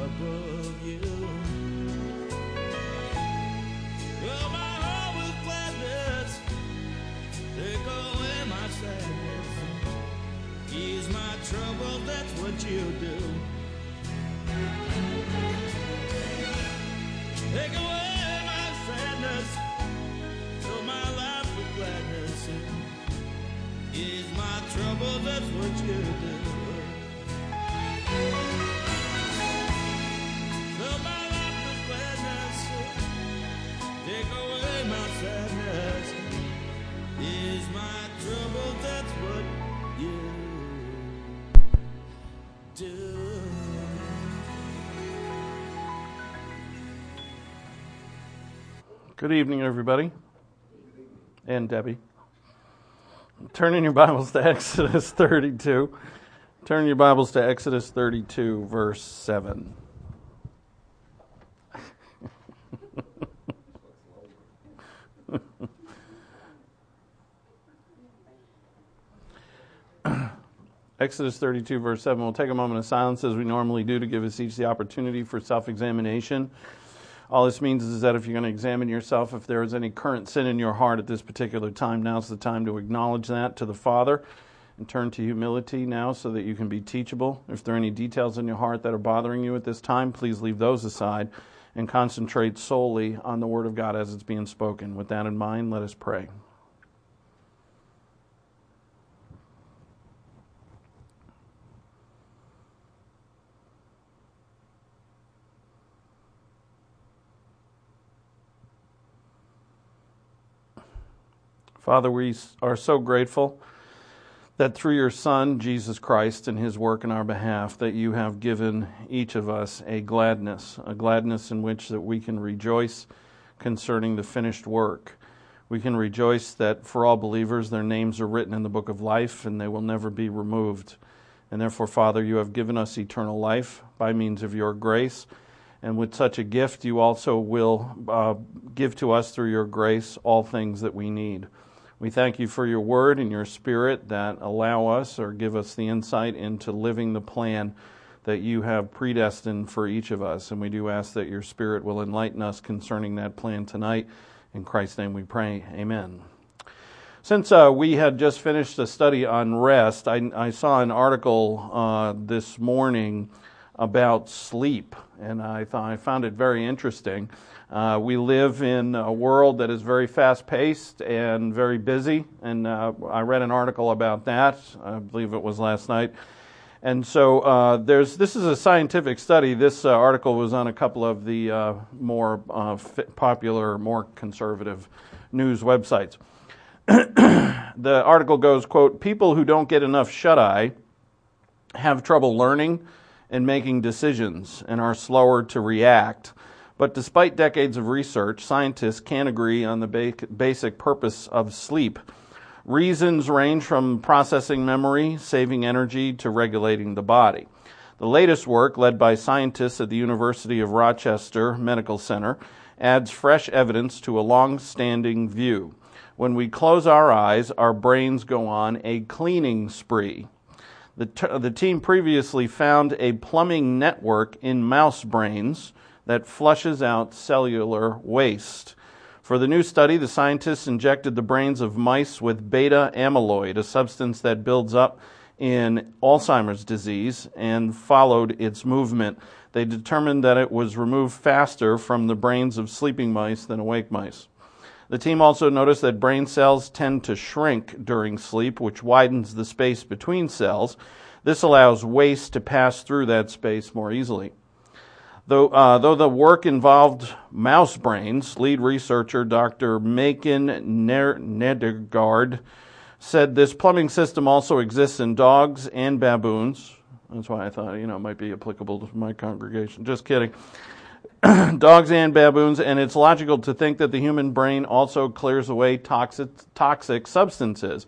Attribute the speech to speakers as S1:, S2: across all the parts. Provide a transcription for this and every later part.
S1: of you. Fill my heart with gladness, take away my sadness, ease my trouble, that's what you do. Take away my sadness, fill my life with gladness, ease my trouble, that's what you do. Fill my life with gladness, take away my sadness, ease my trouble, that's what you do.
S2: Good evening, everybody, and Debbie. Turn in your Bibles to Exodus 32. Turn your Bibles to Exodus 32, verse 7. Exodus 32, verse 7. We'll take a moment of silence as we normally do to give us each the opportunity for self-examination. All this means is that if you're going to examine yourself, if there is any current sin in your heart at this particular time, now's the time to acknowledge that to the Father and turn to humility now so that you can be teachable. If there are any details in your heart that are bothering you at this time, please leave those aside and concentrate solely on the Word of God as it's being spoken. With that in mind, let us pray. Father, we are so grateful that through your Son, Jesus Christ, and his work in our behalf, that you have given each of us a gladness in which that we can rejoice concerning the finished work. We can rejoice that for all believers, their names are written in the book of life and they will never be removed. And therefore, Father, you have given us eternal life by means of your grace. And with such a gift, you also will give to us through your grace all things that we need. We thank you for your word and your spirit that allow us or give us the insight into living the plan that you have predestined for each of us. And we do ask that your spirit will enlighten us concerning that plan tonight. In Christ's name we pray. Amen. Since we had just finished a study on rest, I saw an article this morning about sleep, and I found it very interesting. We live in a world that is very fast-paced and very busy, and I read an article about that. I believe it was last night. And so this is a scientific study. This article was on a couple of the more popular, more conservative news websites. The article goes, quote, "People who don't get enough shut-eye have trouble learning and making decisions and are slower to react. But despite decades of research, scientists can't agree on the basic purpose of sleep. Reasons range from processing memory, saving energy, to regulating the body. The latest work, led by scientists at the University of Rochester Medical Center, adds fresh evidence to a long-standing view. When we close our eyes, our brains go on a cleaning spree. The team previously found a plumbing network in mouse brains that flushes out cellular waste. For the new study, the scientists injected the brains of mice with beta amyloid, a substance that builds up in Alzheimer's disease, and followed its movement. They determined that it was removed faster from the brains of sleeping mice than awake mice. The team also noticed that brain cells tend to shrink during sleep, which widens the space between cells. This allows waste to pass through that space more easily. Though the work involved mouse brains, lead researcher Dr. Macon Nedergaard said this plumbing system also exists in dogs and baboons. That's why I thought, it might be applicable to my congregation. Just kidding. Dogs and baboons, and it's logical to think that the human brain also clears away toxic substances.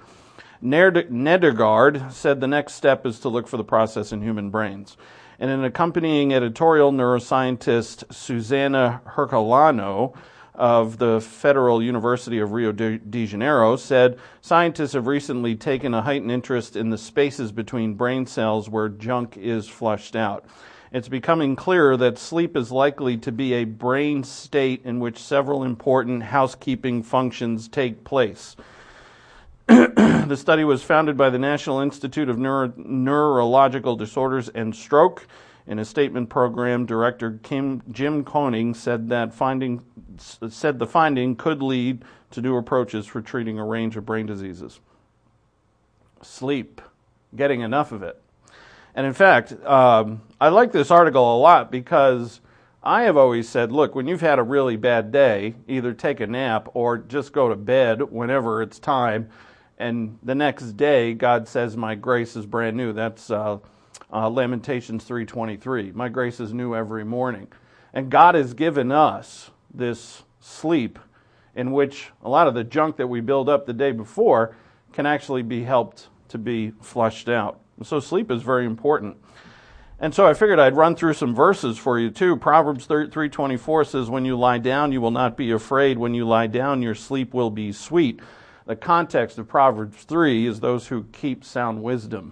S2: Nedergaard said the next step is to look for the process in human brains. In an accompanying editorial, neuroscientist Susanna Herculano of the Federal University of Rio de Janeiro said scientists have recently taken a heightened interest in the spaces between brain cells where junk is flushed out. it's becoming clearer that sleep is likely to be a brain state in which several important housekeeping functions take place. The study was founded by the National Institute of Neurological Disorders and Stroke. In a statement, program director Jim Koenig said the finding could lead to new approaches for treating a range of brain diseases. Sleep, getting enough of it. And in fact, I like this article a lot because I have always said, look, when you've had a really bad day, either take a nap or just go to bed whenever it's time. And the next day, God says, my grace is brand new. That's Lamentations 3:23. My grace is new every morning. And God has given us this sleep in which a lot of the junk that we build up the day before can actually be helped to be flushed out. So sleep is very important. And so I figured I'd run through some verses for you too. Proverbs 3:24 says, when you lie down, you will not be afraid. When you lie down, your sleep will be sweet. The context of Proverbs 3 is those who keep sound wisdom.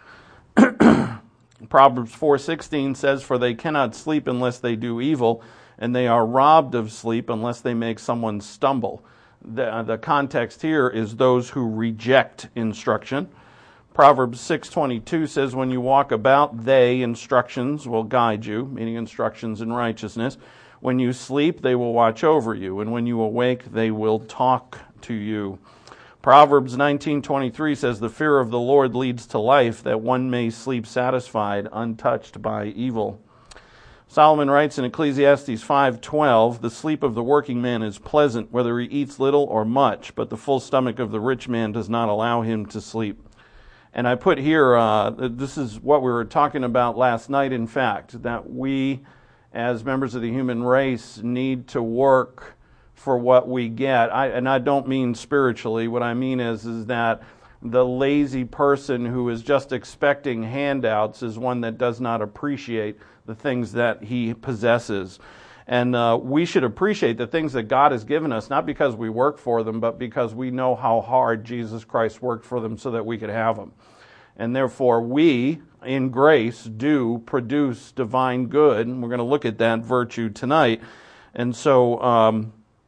S2: Proverbs 4:16 says, for they cannot sleep unless they do evil, and they are robbed of sleep unless they make someone stumble. The context here is those who reject instruction. Proverbs 6:22 says, when you walk about, instructions will guide you, meaning instructions in righteousness. When you sleep, they will watch over you, and when you awake, they will talk to you. Proverbs 19:23 says, the fear of the Lord leads to life, that one may sleep satisfied, untouched by evil. Solomon writes in Ecclesiastes 5:12, the sleep of the working man is pleasant, whether he eats little or much, but the full stomach of the rich man does not allow him to sleep. And I put here, this is what we were talking about last night, in fact, that we, as members of the human race, need to work for what we get. And I don't mean spiritually. What I mean is that the lazy person who is just expecting handouts is one that does not appreciate the things that he possesses. And we should appreciate the things that God has given us, not because we work for them, but because we know how hard Jesus Christ worked for them so that we could have them. And therefore, we, in grace, do produce divine good. And we're going to look at that virtue tonight. And so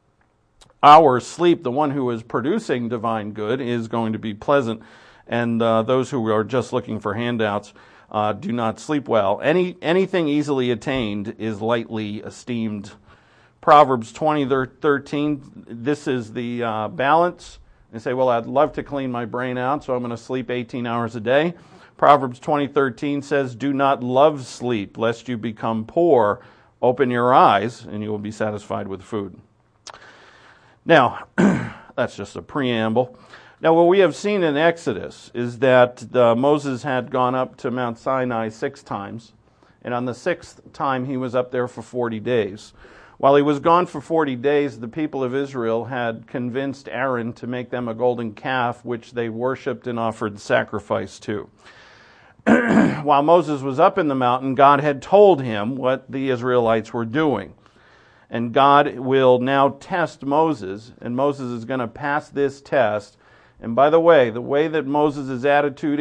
S2: our sleep, the one who is producing divine good, is going to be pleasant. And those who are just looking for handouts do not sleep well. Anything easily attained is lightly esteemed. Proverbs 20:13, this is the balance. They say, well, I'd love to clean my brain out, so I'm going to sleep 18 hours a day. Proverbs 20:13 says, do not love sleep, lest you become poor. Open your eyes, and you will be satisfied with food. Now, that's just a preamble. Now, what we have seen in Exodus is that Moses had gone up to Mount Sinai 6 times, and on the 6th time he was up there for 40 days. While he was gone for 40 days, the people of Israel had convinced Aaron to make them a golden calf, which they worshipped and offered sacrifice to. While Moses was up in the mountain, God had told him what the Israelites were doing. And God will now test Moses, and Moses is going to pass this test. And by the way that Moses' attitude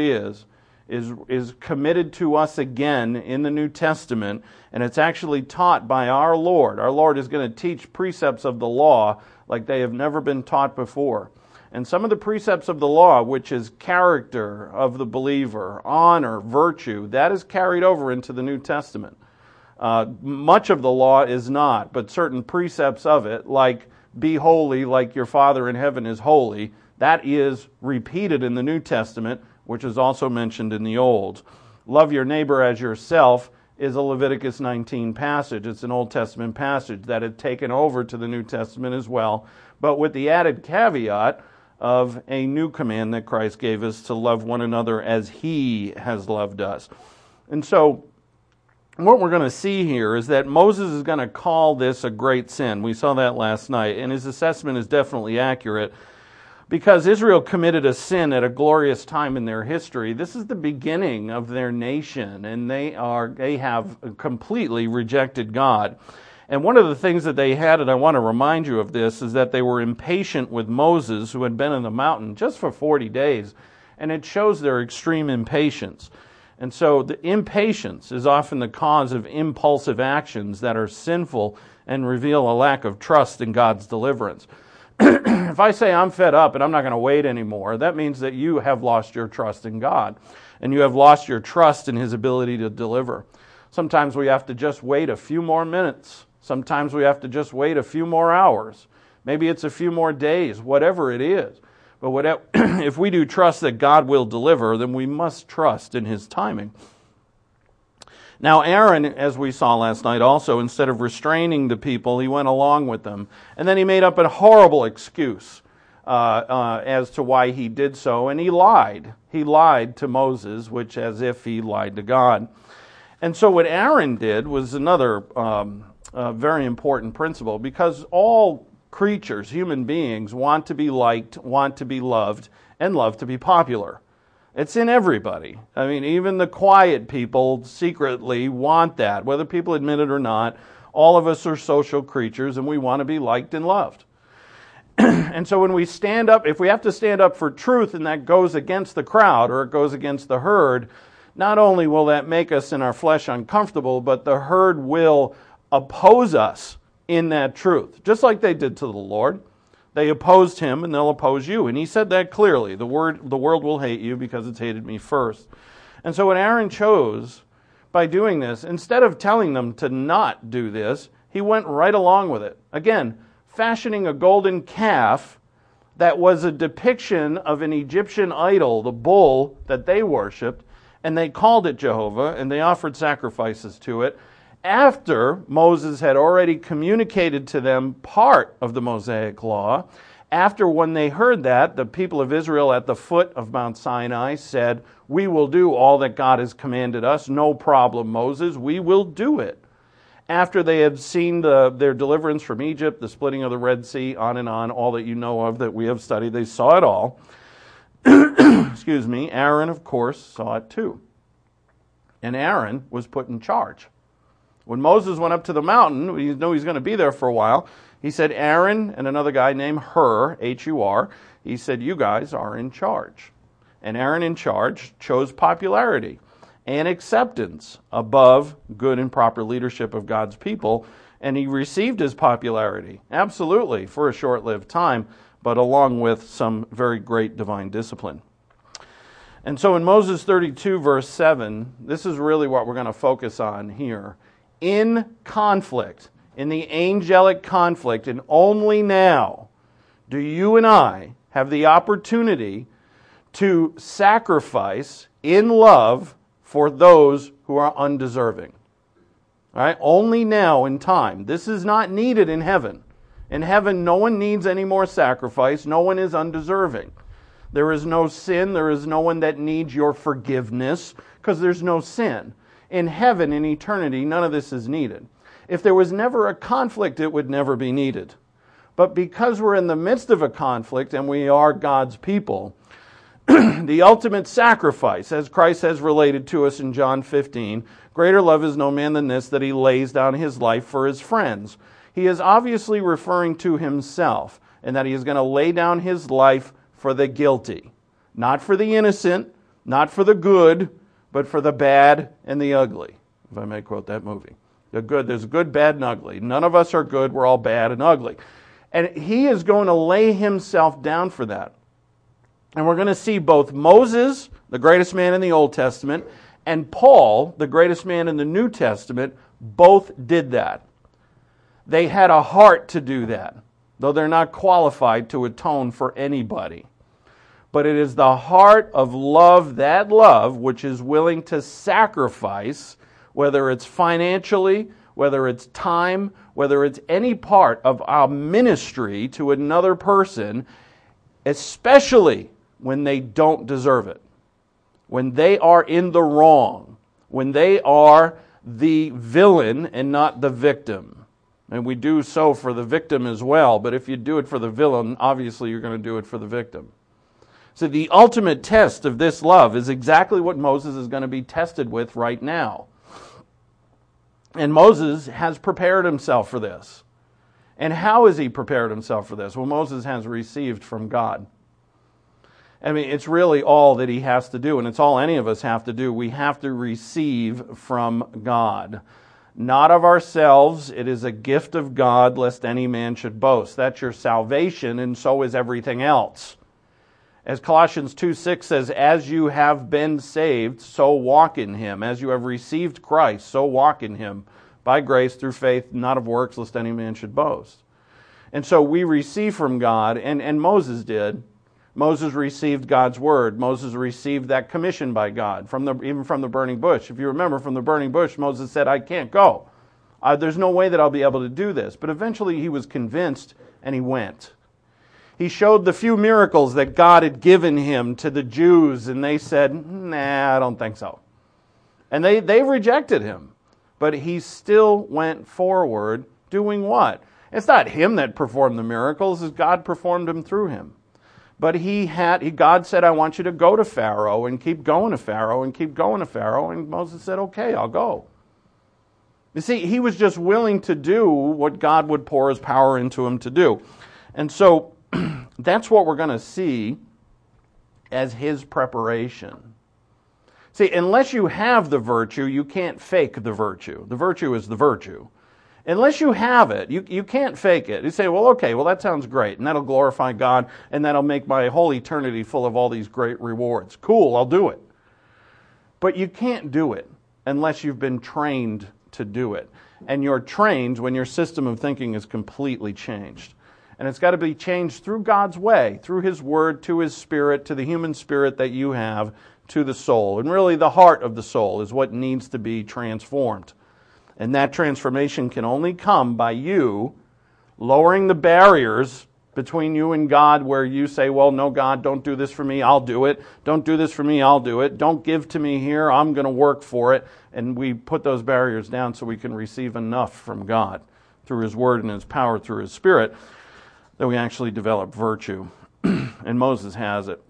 S2: is committed to us again in the New Testament, and it's actually taught by our Lord. Our Lord is going to teach precepts of the law like they have never been taught before. And some of the precepts of the law, which is character of the believer, honor, virtue, that is carried over into the New Testament. Much of the law is not, but certain precepts of it, like be holy like your Father in heaven is holy, that is repeated in the New Testament, which is also mentioned in the Old. Love your neighbor as yourself is a Leviticus 19 passage. It's an Old Testament passage that had taken over to the New Testament as well, but with the added caveat of a new command that Christ gave us to love one another as He has loved us. And so what we're going to see here is that Moses is going to call this a great sin. We saw that last night, and his assessment is definitely accurate. Because Israel committed a sin at a glorious time in their history, this is the beginning of their nation, and they have completely rejected God. And one of the things that they had, and I want to remind you of this, is that they were impatient with Moses, who had been in the mountain just for 40 days, and it shows their extreme impatience. And so the impatience is often the cause of impulsive actions that are sinful and reveal a lack of trust in God's deliverance. If I say I'm fed up and I'm not going to wait anymore, that means that you have lost your trust in God, and you have lost your trust in His ability to deliver. Sometimes we have to just wait a few more minutes. Sometimes we have to just wait a few more hours. Maybe it's a few more days, whatever it is. But if we do trust that God will deliver, then we must trust in His timing. Now Aaron, as we saw last night also, instead of restraining the people, he went along with them. And then he made up a horrible excuse as to why he did so, and he lied. He lied to Moses, which as if he lied to God. And so what Aaron did was another very important principle, because all creatures, human beings, want to be liked, want to be loved, and love to be popular. It's in everybody. I mean, even the quiet people secretly want that. Whether people admit it or not, all of us are social creatures, and we want to be liked and loved. And so when we stand up, if we have to stand up for truth and that goes against the crowd or it goes against the herd, not only will that make us in our flesh uncomfortable, but the herd will oppose us in that truth, just like they did to the Lord. They opposed Him, and they'll oppose you. And He said that clearly. The world will hate you because it's hated me first. And so what Aaron chose by doing this, instead of telling them to not do this, he went right along with it. Again, fashioning a golden calf that was a depiction of an Egyptian idol, the bull that they worshipped, and they called it Jehovah, and they offered sacrifices to it, after Moses had already communicated to them part of the Mosaic law. After, when they heard that, the people of Israel at the foot of Mount Sinai said, "We will do all that God has commanded us. No problem, Moses. We will do it." After they had seen their deliverance from Egypt, the splitting of the Red Sea, on and on, all that you know of that we have studied, they saw it all. Excuse me. Aaron, of course, saw it too. And Aaron was put in charge. When Moses went up to the mountain, he knew he's going to be there for a while, he said, Aaron and another guy named Hur, H-U-R, he said, you guys are in charge. And Aaron in charge chose popularity and acceptance above good and proper leadership of God's people, and he received his popularity, absolutely, for a short-lived time, but along with some very great divine discipline. And so in Moses 32, verse 7, this is really what we're going to focus on here. In conflict, in the angelic conflict, and only now do you and I have the opportunity to sacrifice in love for those who are undeserving. All right? Only now in time. This is not needed in heaven. In heaven, no one needs any more sacrifice. No one is undeserving. There is no sin. There is no one that needs your forgiveness because there's no sin. In heaven, in eternity, none of this is needed. If there was never a conflict, it would never be needed. But because we're in the midst of a conflict and we are God's people, the ultimate sacrifice, as Christ has related to us in John 15, greater love is no man than this, that he lays down his life for his friends. He is obviously referring to himself, and that he is going to lay down his life for the guilty. Not for the innocent, not for the good, but for the bad and the ugly, if I may quote that movie. There's good, bad, and ugly. None of us are good, we're all bad and ugly. And he is going to lay himself down for that. And we're going to see both Moses, the greatest man in the Old Testament, and Paul, the greatest man in the New Testament, both did that. They had a heart to do that, though they're not qualified to atone for anybody. But it is the heart of love, that love, which is willing to sacrifice, whether it's financially, whether it's time, whether it's any part of our ministry to another person, especially when they don't deserve it, when they are in the wrong, when they are the villain and not the victim. And we do so for the victim as well, but if you do it for the villain, obviously you're going to do it for the victim. So the ultimate test of this love is exactly what Moses is going to be tested with right now. And Moses has prepared himself for this. And how has he prepared himself for this? Well, Moses has received from God. I mean, it's really all that he has to do, and it's all any of us have to do. We have to receive from God. Not of ourselves, it is a gift of God, lest any man should boast. That's your salvation, and so is everything else. As Colossians 2:6 says, as you have been saved, so walk in him. As you have received Christ, so walk in him. By grace, through faith, not of works, lest any man should boast. And so we receive from God, and Moses did. Moses received God's word. Moses received that commission by God, even from the burning bush. If you remember, from the burning bush, Moses said, I can't go. There's no way that I'll be able to do this. But eventually he was convinced, and he went. He showed the few miracles that God had given him to the Jews, and they said, nah, I don't think so. And they rejected him. But he still went forward, doing what? It's not him that performed the miracles, it's God performed them through him. But God said, I want you to go to Pharaoh, and keep going to Pharaoh, and keep going to Pharaoh. And Moses said, okay, I'll go. You see, he was just willing to do what God would pour his power into him to do. And so, that's what we're going to see as his preparation. See, unless you have the virtue, you can't fake the virtue. The virtue is the virtue. Unless you have it, you can't fake it. You say, well, okay, well, that sounds great, and that'll glorify God, and that'll make my whole eternity full of all these great rewards. Cool, I'll do it. But you can't do it unless you've been trained to do it. And you're trained when your system of thinking is completely changed. And it's got to be changed through God's way, through his word, to his spirit, to the human spirit that you have, to the soul. And really the heart of the soul is what needs to be transformed. And that transformation can only come by you lowering the barriers between you and God, where you say, well, no, God, don't do this for me, I'll do it. Don't do this for me, I'll do it. Don't give to me here, I'm going to work for it. And we put those barriers down so we can receive enough from God through his word and his power through his spirit, that we actually develop virtue. And Moses has it.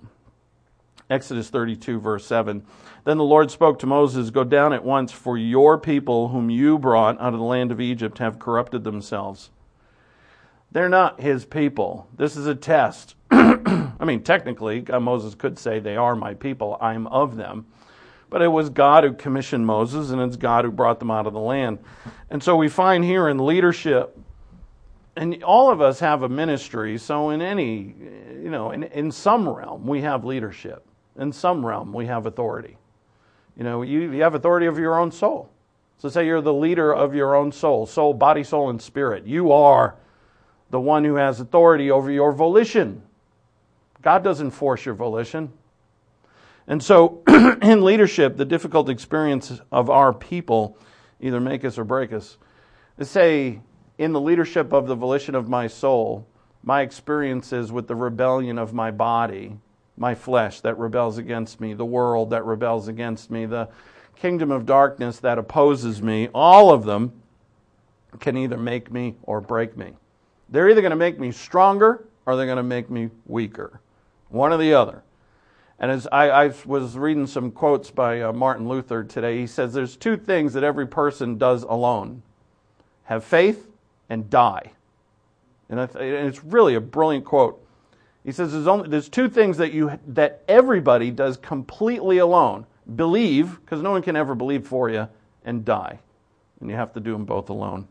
S2: Exodus 32, verse 7. Then the Lord spoke to Moses, go down at once, for your people whom you brought out of the land of Egypt have corrupted themselves. They're not his people. This is a test. I mean, technically, Moses could say, they are my people, I'm of them. But it was God who commissioned Moses, and it's God who brought them out of the land. And so we find here in leadership, and all of us have a ministry, so in any, in some realm we have leadership. In some realm we have authority. You have authority over your own soul. So say you're the leader of your own soul, body, soul, and spirit. You are the one who has authority over your volition. God doesn't force your volition. And so in leadership, the difficult experience of our people either make us or break us. Let's say, in the leadership of the volition of my soul, my experiences with the rebellion of my body, my flesh that rebels against me, the world that rebels against me, the kingdom of darkness that opposes me, all of them can either make me or break me. They're either going to make me stronger or they're going to make me weaker. One or the other. And as I was reading some quotes by Martin Luther today, he says there's two things that every person does alone. Have faith and die. And it's really a brilliant quote. He says there's two things that everybody does completely alone. Believe, because no one can ever believe for you, and die. And you have to do them both alone.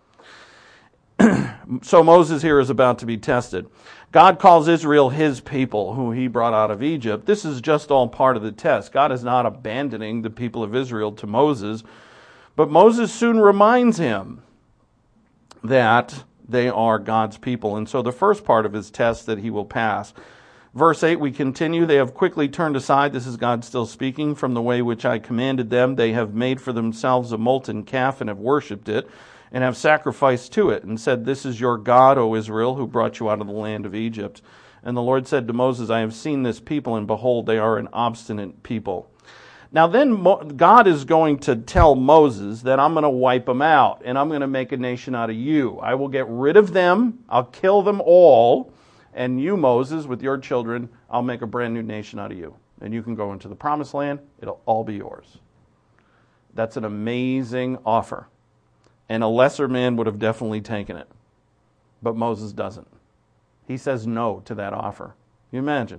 S2: So Moses here is about to be tested. God calls Israel his people, who he brought out of Egypt. This is just all part of the test. God is not abandoning the people of Israel to Moses, but Moses soon reminds him that they are God's people. And so the first part of his test that he will pass. Verse 8, we continue. They have quickly turned aside, this is God still speaking, from the way which I commanded them. They have made for themselves a molten calf and have worshipped it, and have sacrificed to it, and said, this is your God, O Israel, who brought you out of the land of Egypt. And the Lord said to Moses, I have seen this people, and behold, they are an obstinate people. Now then God is going to tell Moses that I'm going to wipe them out, and I'm going to make a nation out of you. I will get rid of them, I'll kill them all, and you, Moses, with your children, I'll make a brand new nation out of you. And you can go into the promised land, it'll all be yours. That's an amazing offer. And a lesser man would have definitely taken it. But Moses doesn't. He says no to that offer. Can you imagine?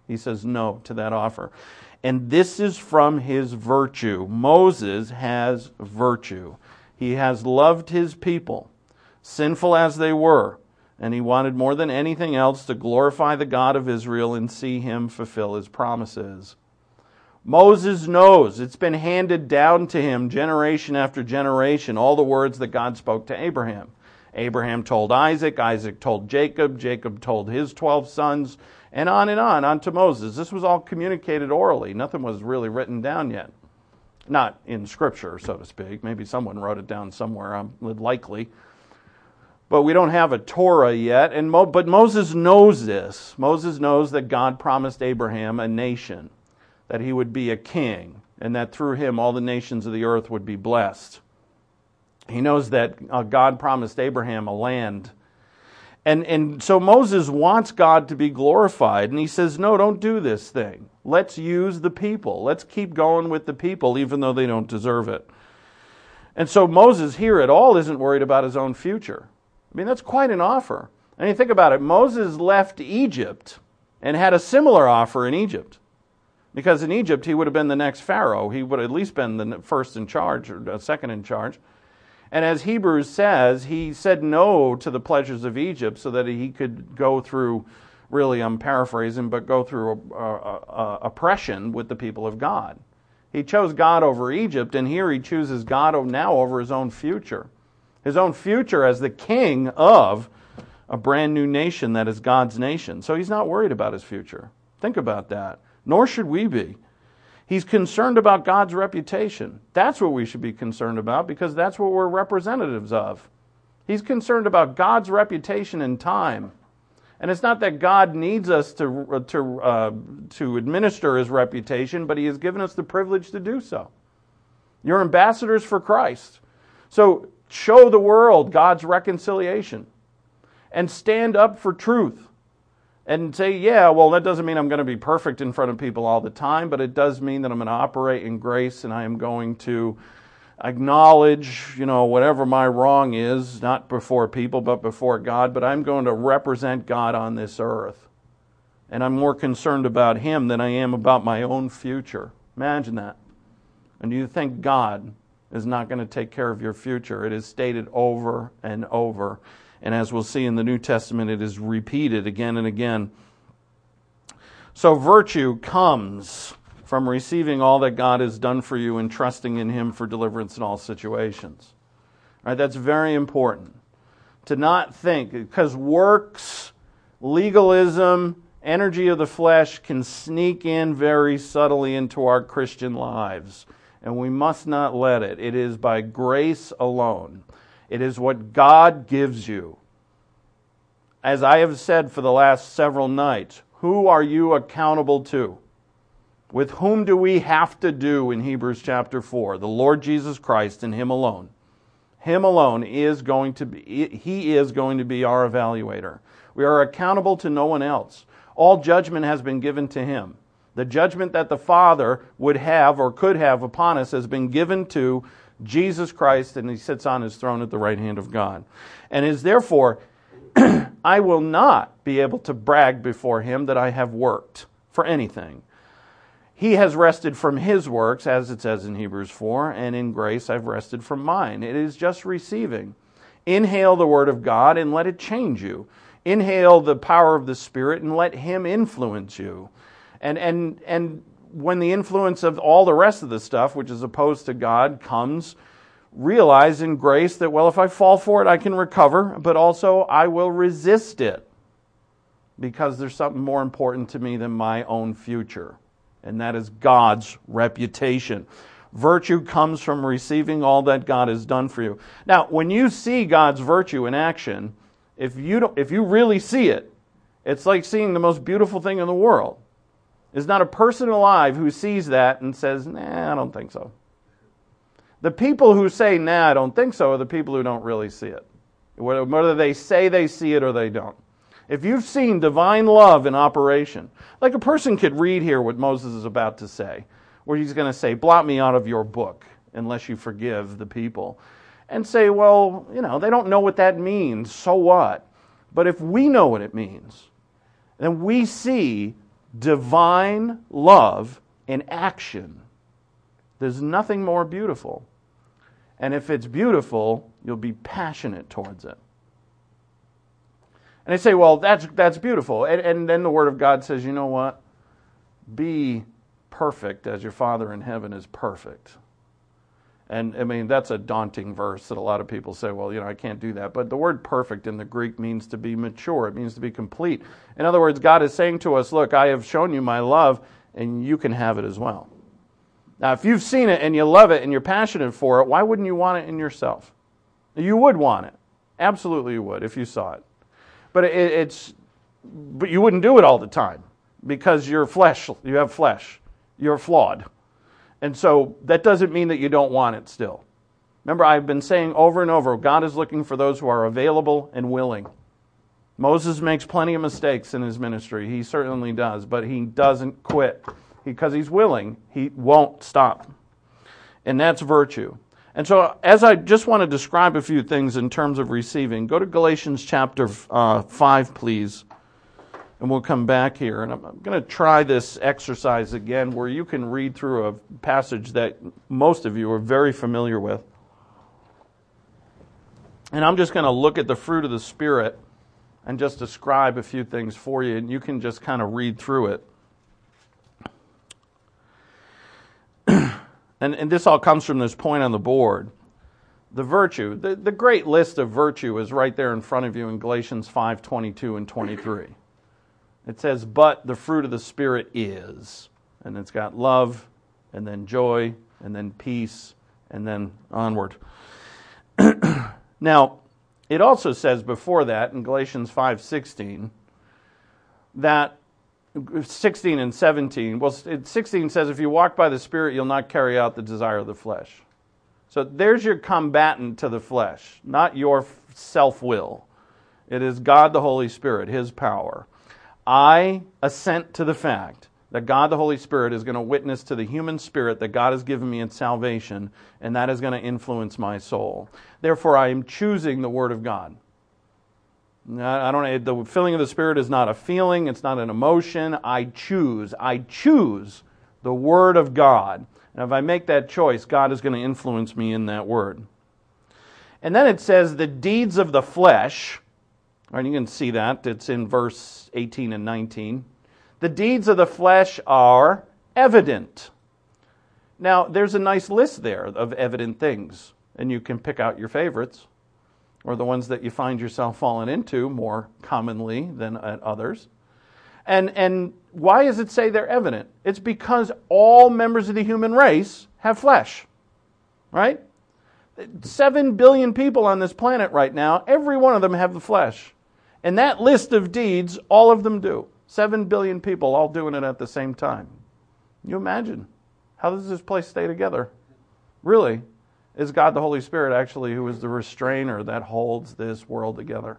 S2: He says no to that offer. And this is from his virtue. Moses has virtue. He has loved his people, sinful as they were, and he wanted more than anything else to glorify the God of Israel and see him fulfill his promises. Moses knows, it's been handed down to him generation after generation, all the words that God spoke to Abraham. Abraham told Isaac, Isaac told Jacob, Jacob told his 12 sons, and on to Moses. This was all communicated orally. Nothing was really written down yet. Not in Scripture, so to speak. Maybe someone wrote it down somewhere, likely. But we don't have a Torah yet. But Moses knows this. Moses knows that God promised Abraham a nation, that he would be a king, and that through him all the nations of the earth would be blessed. He knows that God promised Abraham a land. And so Moses wants God to be glorified, and he says, no, don't do this thing. Let's use the people. Let's keep going with the people, even though they don't deserve it. And so Moses here at all isn't worried about his own future. I mean, that's quite an offer. And you think about it, Moses left Egypt and had a similar offer in Egypt. Because in Egypt, he would have been the next Pharaoh. He would have at least been the first in charge or second in charge. And as Hebrews says, he said no to the pleasures of Egypt so that he could go through, really I'm paraphrasing, but go through oppression with the people of God. He chose God over Egypt, and here he chooses God now over his own future. His own future as the king of a brand new nation that is God's nation. So he's not worried about his future. Think about that. Nor should we be. He's concerned about God's reputation. That's what we should be concerned about, because that's what we're representatives of. He's concerned about God's reputation in time. And it's not that God needs us to administer his reputation, but he has given us the privilege to do so. You're ambassadors for Christ. So show the world God's reconciliation and stand up for truth. And say, yeah, well, that doesn't mean I'm going to be perfect in front of people all the time, but it does mean that I'm going to operate in grace, and I am going to acknowledge, whatever my wrong is, not before people, but before God, but I'm going to represent God on this earth. And I'm more concerned about him than I am about my own future. Imagine that. And you think God is not going to take care of your future? It is stated over and over. And as we'll see in the New Testament, it is repeated again and again. So virtue comes from receiving all that God has done for you and trusting in him for deliverance in all situations. All right, that's very important. To not think, because works, legalism, energy of the flesh can sneak in very subtly into our Christian lives. And we must not let it. It is by grace alone. It is what God gives you. As I have said for the last several nights, who are you accountable to? With whom do we have to do in Hebrews chapter 4? The Lord Jesus Christ and him alone. Him alone is going to be, he is going to be our evaluator. We are accountable to no one else. All judgment has been given to him. The judgment that the Father would have or could have upon us has been given to Jesus Christ, and he sits on his throne at the right hand of God. And is therefore, I will not be able to brag before him that I have worked for anything. He has rested from his works, as it says in Hebrews 4, and in grace I've rested from mine. It is just receiving. Inhale the word of God and let it change you. Inhale the power of the Spirit and let him influence you. And when the influence of all the rest of the stuff, which is opposed to God, comes, realize in grace that, well, if I fall for it, I can recover, but also I will resist it because there's something more important to me than my own future, and that is God's reputation. Virtue comes from receiving all that God has done for you. Now, when you see God's virtue in action, if you really see it, it's like seeing the most beautiful thing in the world. There's not a person alive who sees that and says, nah, I don't think so. The people who say, nah, I don't think so, are the people who don't really see it. Whether they say they see it or they don't. If you've seen divine love in operation, like a person could read here what Moses is about to say, where he's going to say, blot me out of your book unless you forgive the people. And say, well, they don't know what that means, so what? But if we know what it means, then we see divine love in action. There's nothing more beautiful. And if it's beautiful, you'll be passionate towards it. And they say, well, that's beautiful. And then the Word of God says, you know what? Be perfect as your Father in heaven is perfect. And I mean, that's a daunting verse that a lot of people say, well, I can't do that. But the word perfect in the Greek means to be mature. It means to be complete. In other words, God is saying to us, look, I have shown you my love, and you can have it as well. Now, if you've seen it and you love it and you're passionate for it, why wouldn't you want it in yourself? You would want it. Absolutely you would if you saw it. But you wouldn't do it all the time because you're flesh. You have flesh. You're flawed. And so that doesn't mean that you don't want it still. Remember, I've been saying over and over, God is looking for those who are available and willing. Moses makes plenty of mistakes in his ministry. He certainly does, but he doesn't quit. Because he's willing, he won't stop. And that's virtue. And so as I just want to describe a few things in terms of receiving, go to Galatians chapter 5, please. And we'll come back here. And I'm going to try this exercise again where you can read through a passage that most of you are very familiar with. And I'm just going to look at the fruit of the Spirit and just describe a few things for you. And you can just kind of read through it. And this all comes from this point on the board. The virtue, the great list of virtue is right there in front of you in Galatians 5:22 and 23. It says, but the fruit of the Spirit is. And it's got love, and then joy, and then peace, and then onward. Now, it also says before that in Galatians 5:16 that 16 and 17, well, 16 says, if you walk by the Spirit, you'll not carry out the desire of the flesh. So there's your combatant to the flesh, not your self-will. It is God the Holy Spirit, His power. I assent to the fact that God the Holy Spirit is going to witness to the human spirit that God has given me in salvation, and that is going to influence my soul. Therefore, I am choosing the Word of God. The filling of the Spirit is not a feeling, it's not an emotion. I choose the Word of God. And if I make that choice, God is going to influence me in that Word. And then it says the deeds of the flesh, and you can see that, it's in verse 18 and 19. The deeds of the flesh are evident. Now, there's a nice list there of evident things, and you can pick out your favorites, or the ones that you find yourself falling into more commonly than at others. And why does it say they're evident? It's because all members of the human race have flesh, right? 7 billion people on this planet right now, every one of them have the flesh. And that list of deeds, all of them do. 7 billion people all doing it at the same time. Can you imagine? How does this place stay together? Really? Is God the Holy Spirit actually who is the restrainer that holds this world together?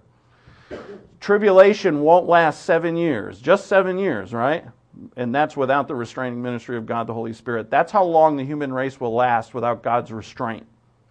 S2: Tribulation won't last 7 years. Just 7 years, right? And that's without the restraining ministry of God the Holy Spirit. That's how long the human race will last without God's restraint.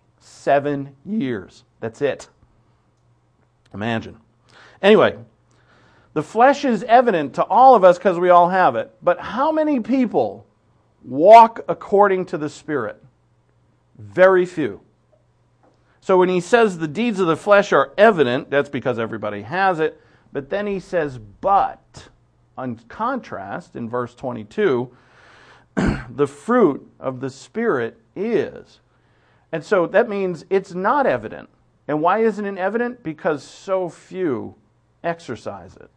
S2: 7 years. That's it. Imagine. Anyway, the flesh is evident to all of us because we all have it. But how many people walk according to the Spirit? Very few. So when he says the deeds of the flesh are evident, that's because everybody has it. But then he says, but, on contrast, in verse 22, the fruit of the Spirit is. And so that means it's not evident. And why isn't it evident? Because so few exercise it.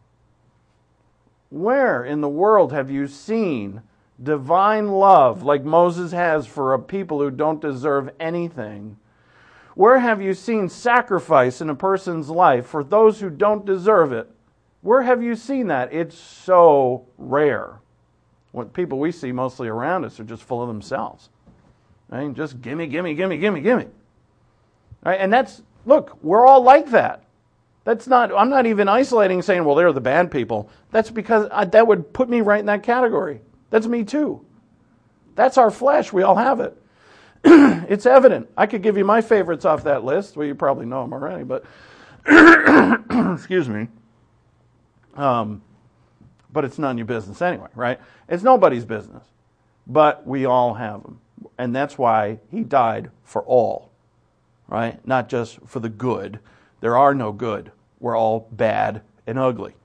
S2: Where in the world have you seen divine love like Moses has for a people who don't deserve anything? Where have you seen sacrifice in a person's life for those who don't deserve it? Where have you seen that? It's so rare. What people we see mostly around us are just full of themselves. I mean, just gimme, gimme, gimme, gimme, gimme. Right? And that's, look, we're all like that. I'm not even isolating saying, well, they're the bad people. That's because that would put me right in that category. That's me too. That's our flesh. We all have it. It's evident. I could give you my favorites off that list. Well, you probably know them already, but excuse me. but it's none of your business anyway, right? It's nobody's business, but we all have them. And that's why he died for all, right? Not just for the good. There are no good. We're all bad and ugly.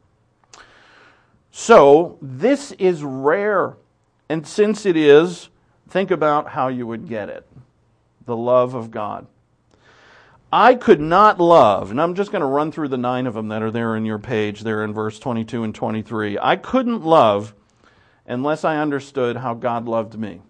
S2: So this is rare. And since it is, think about how you would get it. The love of God. I could not love, and I'm just going to run through the 9 of them that are there in your page, there in verse 22 and 23. I couldn't love unless I understood how God loved me,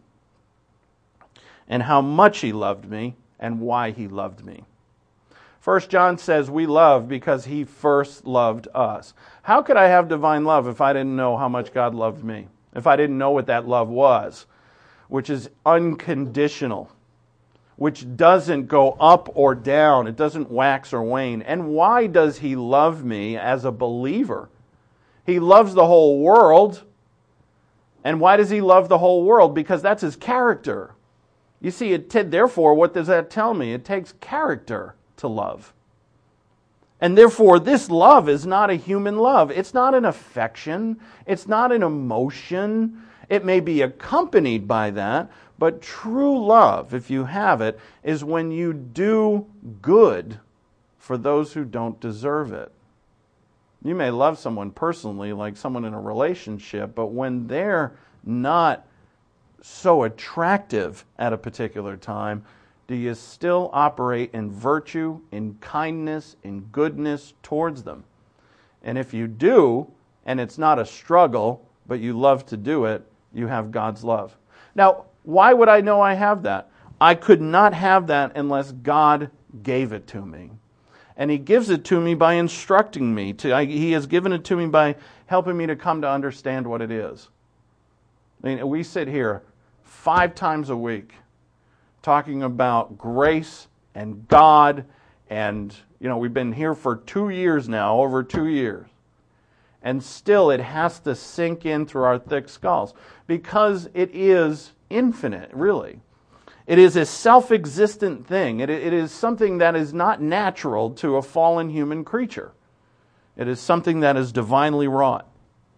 S2: and how much he loved me, and why he loved me. 1 John says we love because he first loved us. How could I have divine love if I didn't know how much God loved me? If I didn't know what that love was, which is unconditional, which doesn't go up or down. It doesn't wax or wane. And why does he love me as a believer? He loves the whole world. And why does he love the whole world? Because that's his character. You see, therefore, what does that tell me? It takes character to love. And therefore, this love is not a human love. It's not an affection. It's not an emotion. It may be accompanied by that, but true love, if you have it, is when you do good for those who don't deserve it. You may love someone personally, like someone in a relationship, but when they're not so attractive at a particular time, do you still operate in virtue, in kindness, in goodness towards them? And if you do, and it's not a struggle, but you love to do it, you have God's love. Now, why would I know I have that? I could not have that unless God gave it to me. And he gives it to me by instructing me. He has given it to me by helping me to come to understand what it is. I mean, we sit here 5 times a week talking about grace and God, and we've been here for 2 years now, over 2 years. And still it has to sink in through our thick skulls because it is infinite, really. It is a self-existent thing. It is something that is not natural to a fallen human creature. It is something that is divinely wrought.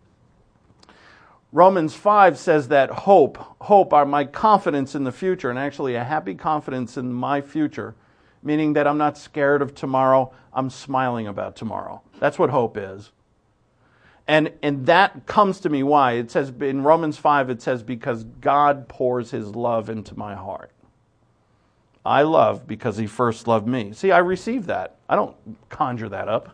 S2: Romans 5 says that hope are my confidence in the future, and actually a happy confidence in my future, meaning that I'm not scared of tomorrow, I'm smiling about tomorrow. That's what hope is. And that comes to me why? It says in Romans 5, it says, because God pours his love into my heart. I love because he first loved me. See, I receive that. I don't conjure that up.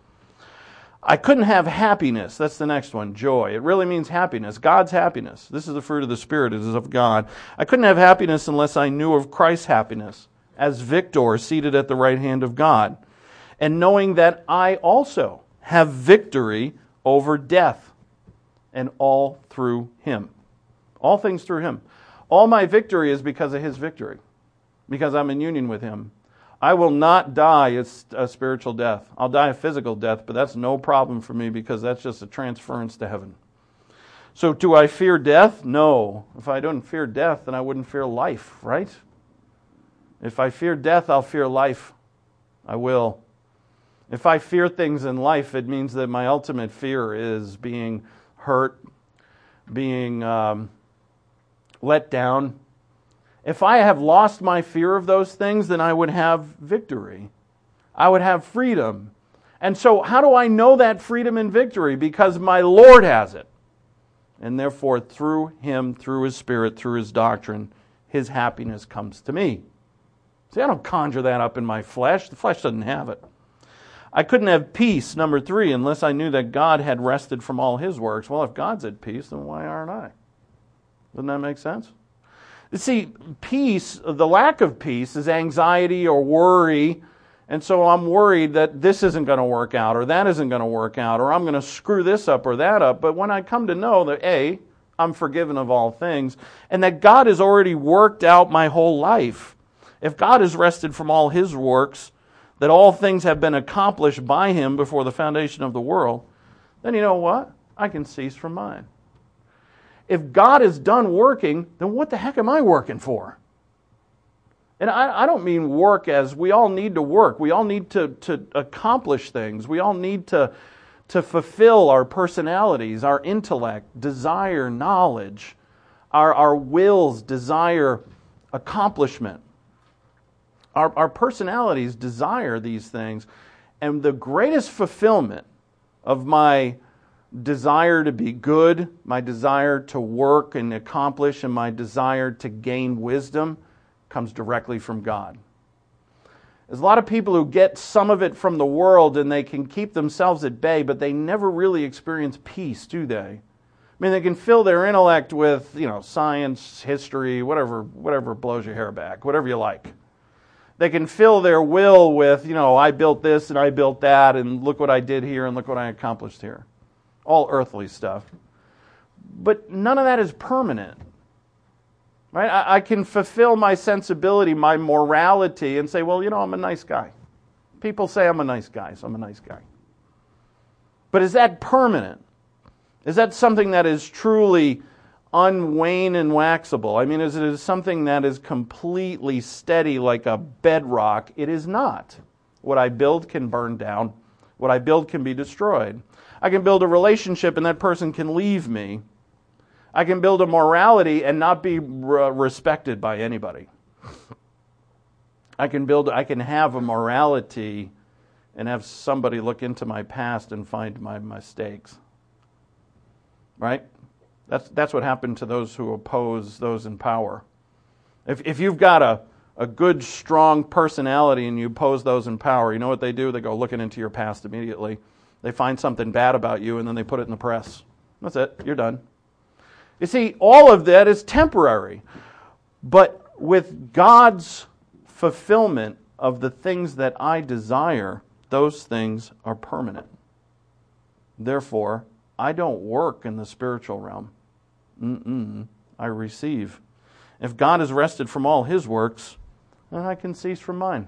S2: I couldn't have happiness. That's the next one, joy. It really means happiness, God's happiness. This is the fruit of the Spirit. It is of God. I couldn't have happiness unless I knew of Christ's happiness as victor seated at the right hand of God. And knowing that I also have victory over death, and all through him. All things through him. All my victory is because of his victory, because I'm in union with him. I will not die a spiritual death. I'll die a physical death, but that's no problem for me because that's just a transference to heaven. So do I fear death? No. If I don't fear death, then I wouldn't fear life, right? If I fear death, I'll fear life. I will. If I fear things in life, it means that my ultimate fear is being hurt, being let down. If I have lost my fear of those things, then I would have victory. I would have freedom. And so how do I know that freedom and victory? Because my Lord has it. And therefore, through him, through his Spirit, through his doctrine, his happiness comes to me. See, I don't conjure that up in my flesh. The flesh doesn't have it. I couldn't have peace, number 3, unless I knew that God had rested from all his works. Well, if God's at peace, then why aren't I? Doesn't that make sense? You see, peace, the lack of peace, is anxiety or worry. And so I'm worried that this isn't going to work out, or that isn't going to work out, or I'm going to screw this up or that up. But when I come to know that, A, I'm forgiven of all things, and that God has already worked out my whole life. If God has rested from all his works, that all things have been accomplished by him before the foundation of the world, then you know what? I can cease from mine. If God is done working, then what the heck am I working for? And I don't mean work as we all need to work. We all need to accomplish things. We all need to to fulfill our personalities, our intellect, desire knowledge, our wills desire accomplishment. Our personalities desire these things, and the greatest fulfillment of my desire to be good, my desire to work and accomplish, and my desire to gain wisdom comes directly from God. There's a lot of people who get some of it from the world and they can keep themselves at bay, but they never really experience peace, do they? I mean, they can fill their intellect with, science, history, whatever blows your hair back, whatever you like. They can fill their will with, I built this and I built that, and look what I did here and look what I accomplished here. All earthly stuff. But none of that is permanent. Right? I can fulfill my sensibility, my morality, and say, well, I'm a nice guy. People say I'm a nice guy, so I'm a nice guy. But is that permanent? Is that something that is truly unwane and waxable? I mean, is it something that is completely steady like a bedrock? It is not. What I build can burn down. What I build can be destroyed. I can build a relationship and that person can leave me. I can build a morality and not be respected by anybody. I can have a morality and have somebody look into my past and find my mistakes. Right? That's what happened to those who oppose those in power. If you've got a good, strong personality and you oppose those in power, you know what they do? They go looking into your past immediately. They find something bad about you and then they put it in the press. That's it. You're done. You see, all of that is temporary. But with God's fulfillment of the things that I desire, those things are permanent. Therefore, I don't work in the spiritual realm. I receive. If God has rested from all His works, then I can cease from mine.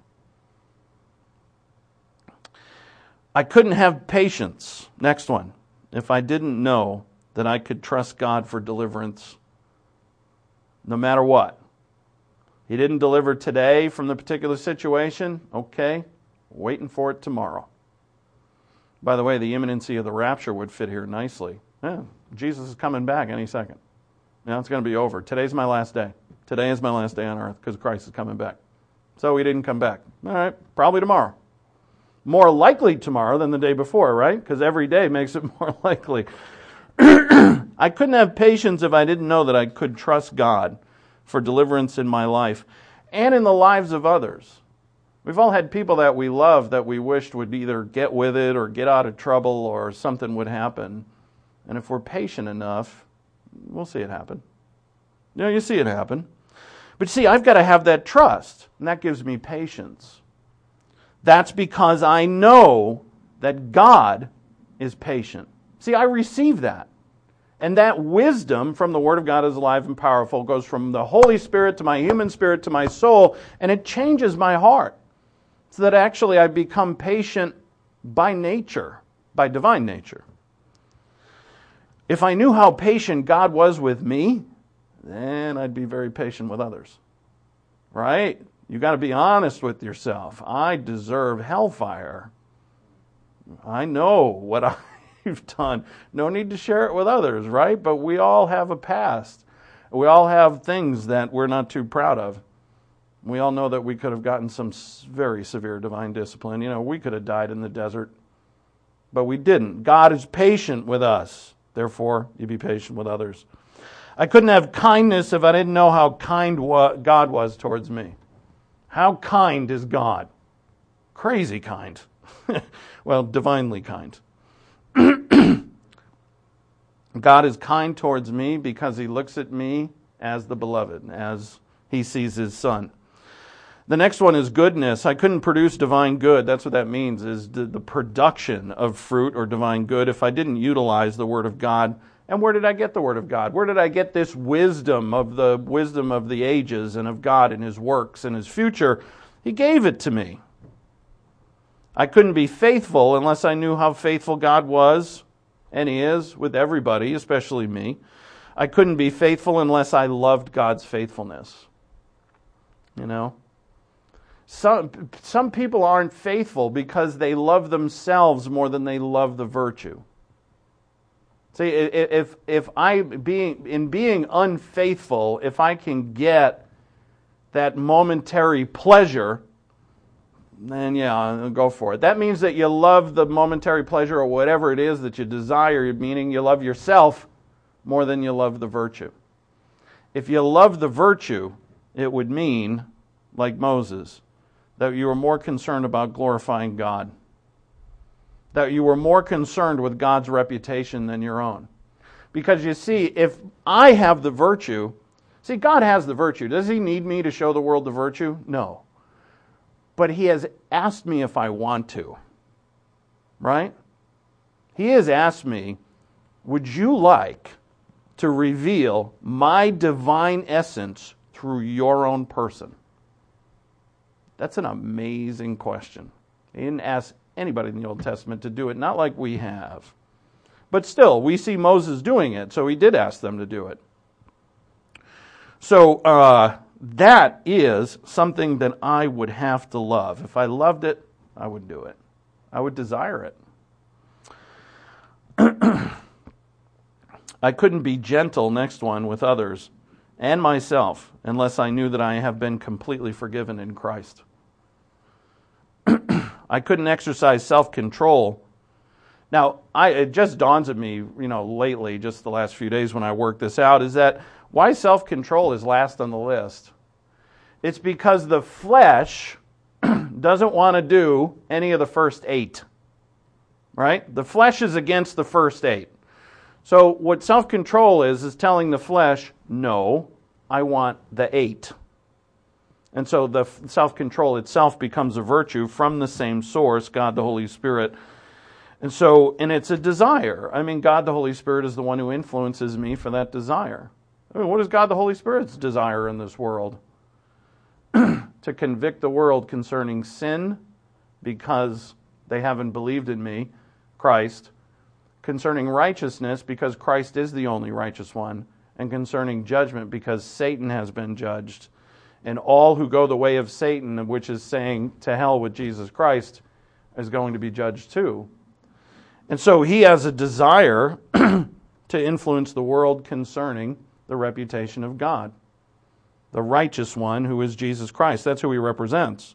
S2: I couldn't have patience. Next one. If I didn't know that I could trust God for deliverance no matter what. He didn't deliver today from the particular situation. Okay, waiting for it tomorrow. By the way, the imminency of the rapture would fit here nicely. Yeah, Jesus is coming back any second. It's going to be over. Today's my last day. Today is my last day on earth because Christ is coming back. So He didn't come back. All right, probably tomorrow. More likely tomorrow than the day before, right? Because every day makes it more likely. I couldn't have patience if I didn't know that I could trust God for deliverance in my life and in the lives of others. We've all had people that we love that we wished would either get with it or get out of trouble or something would happen. And if we're patient enough, we'll see it happen. You see it happen. But see, I've got to have that trust, and that gives me patience. That's because I know that God is patient. See, I receive that. And that wisdom from the Word of God is alive and powerful, goes from the Holy Spirit to my human spirit to my soul, and it changes my heart. So that actually I become patient by nature, by divine nature. If I knew how patient God was with me, then I'd be very patient with others. Right? You got to be honest with yourself. I deserve hellfire. I know what I've done. No need to share it with others, right? But we all have a past. We all have things that we're not too proud of. We all know that we could have gotten some very severe divine discipline. We could have died in the desert, but we didn't. God is patient with us. Therefore, you be patient with others. I couldn't have kindness if I didn't know how kind God was towards me. How kind is God? Crazy kind. Well, divinely kind. God is kind towards me because He looks at me as the beloved, as He sees His Son. The next one is goodness. I couldn't produce divine good. That's what that means, is the production of fruit or divine good if I didn't utilize the Word of God. And where did I get the Word of God? Where did I get this wisdom of the ages and of God and His works and His future? He gave it to me. I couldn't be faithful unless I knew how faithful God was, and He is, with everybody, especially me. I couldn't be faithful unless I loved God's faithfulness. Some people aren't faithful because they love themselves more than they love the virtue. See, if being unfaithful, if I can get that momentary pleasure, then yeah, I'll go for it. That means that you love the momentary pleasure or whatever it is that you desire, meaning you love yourself more than you love the virtue. If you love the virtue, it would mean, like Moses, that you were more concerned about glorifying God. That you were more concerned with God's reputation than your own. Because you see, if I have the virtue, see, God has the virtue. Does He need me to show the world the virtue? No. But He has asked me if I want to. Right? He has asked me, would you like to reveal my divine essence through your own person? That's an amazing question. He didn't ask anybody in the Old Testament to do it, not like we have. But still, we see Moses doing it, so he did ask them to do it. So that is something that I would have to love. If I loved it, I would do it. I would desire it. I couldn't be gentle, next one, with others and myself unless I knew that I have been completely forgiven in Christ. I couldn't exercise self-control. Now, it just dawns on me, lately, just the last few days when I worked this out, is that why self-control is last on the list. It's because the flesh doesn't want to do any of the first 8. Right? The flesh is against the first 8. So what self-control is telling the flesh, no, I want the 8. And so the self-control itself becomes a virtue from the same source, God the Holy Spirit. And it's a desire. I mean, God the Holy Spirit is the one who influences me for that desire. I mean, what is God the Holy Spirit's desire in this world? To convict the world concerning sin because they haven't believed in me, Christ. Concerning righteousness because Christ is the only righteous one. And concerning judgment because Satan has been judged. And all who go the way of Satan, which is saying to hell with Jesus Christ, is going to be judged too. And so he has a desire to influence the world concerning the reputation of God. The righteous one who is Jesus Christ. That's who he represents.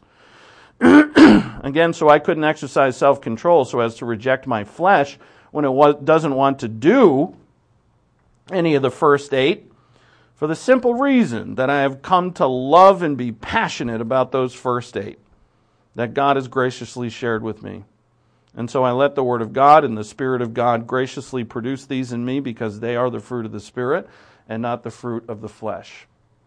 S2: Again, so I couldn't exercise self-control so as to reject my flesh when it doesn't want to do any of the first 8. For the simple reason that I have come to love and be passionate about those first 8 that God has graciously shared with me. And so I let the Word of God and the Spirit of God graciously produce these in me because they are the fruit of the Spirit and not the fruit of the flesh.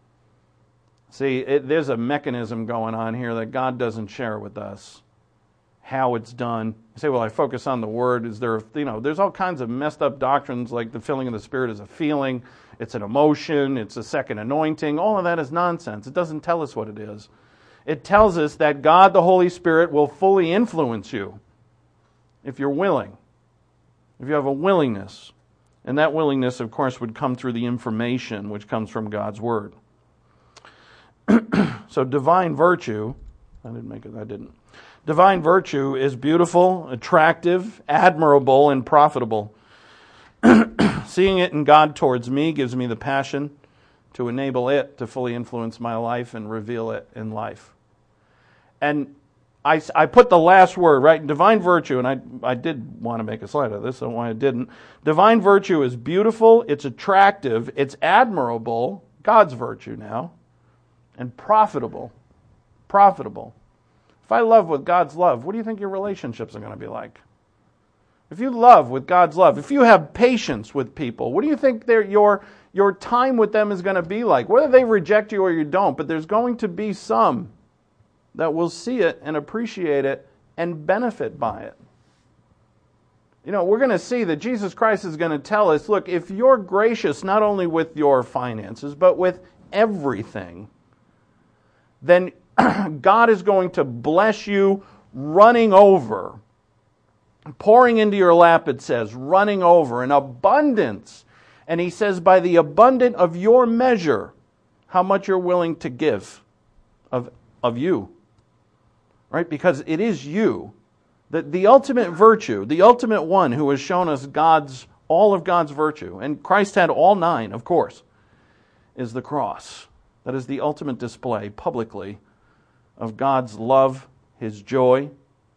S2: See, there's a mechanism going on here that God doesn't share with us. How it's done. You say, well, I focus on the Word. Is there, there's all kinds of messed up doctrines like the filling of the Spirit is a feeling, it's an emotion, it's a second anointing. All of that is nonsense. It doesn't tell us what it is. It tells us that God, the Holy Spirit, will fully influence you if you're willing, if you have a willingness. And that willingness, of course, would come through the information which comes from God's Word. So divine virtue, I didn't. Divine virtue is beautiful, attractive, admirable, and profitable. Seeing it in God towards me gives me the passion to enable it to fully influence my life and reveal it in life. And I put the last word, right? Divine virtue, and I did want to make a slide of this, I don't know why I didn't. Divine virtue is beautiful, it's attractive, it's admirable, God's virtue now, and profitable. Profitable. If I love with God's love, what do you think your relationships are going to be like? If you love with God's love, if you have patience with people, what do you think your time with them is going to be like? Whether they reject you or you don't, but there's going to be some that will see it and appreciate it and benefit by it. We're going to see that Jesus Christ is going to tell us, look, if you're gracious not only with your finances, but with everything, then God is going to bless you running over. Pouring into your lap, it says, running over, in abundance. And he says, by the abundance of your measure, how much you're willing to give of you. right? Because it is you, the ultimate virtue, the ultimate one who has shown us all of God's virtue, and Christ had all 9, of course, is the cross. That is the ultimate display publicly of God's love, His joy.